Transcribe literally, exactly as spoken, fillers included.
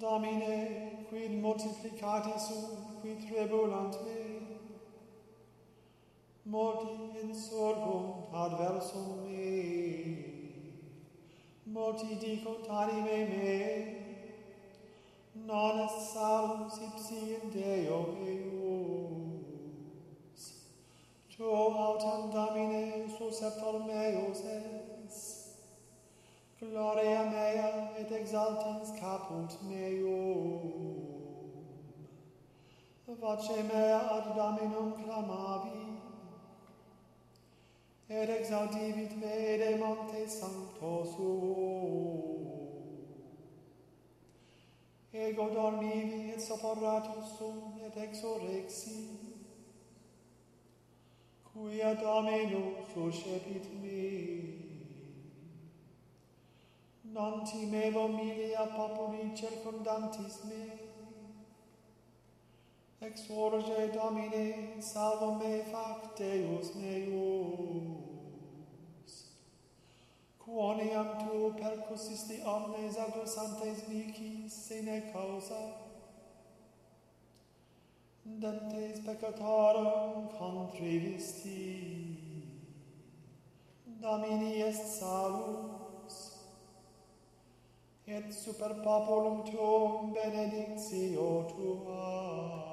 Domine, quid multiplicati sunt, qui tribulant me, multi insurgunt adversum me, multi dicunt anime me, non est salus ipsi in Deo eius. Tu autem Domine susceptor meus es, gloria mea et exaltans caput meum. Voce mea ad Dominum clamavi, et exaudivit me de monte sancto suo. Ego dormivi et soporratus sum et exorexi, quia Dominus suscepit me. Non timevo milia populi circundantis me. Exorge Domine, salvo me fac Deus meus. Quoniam tu percussisti omnes aggrossantes vicis sine causa, dentes peccatorum contrivisti. Domini est salus, et super populum tuum benedictio tua.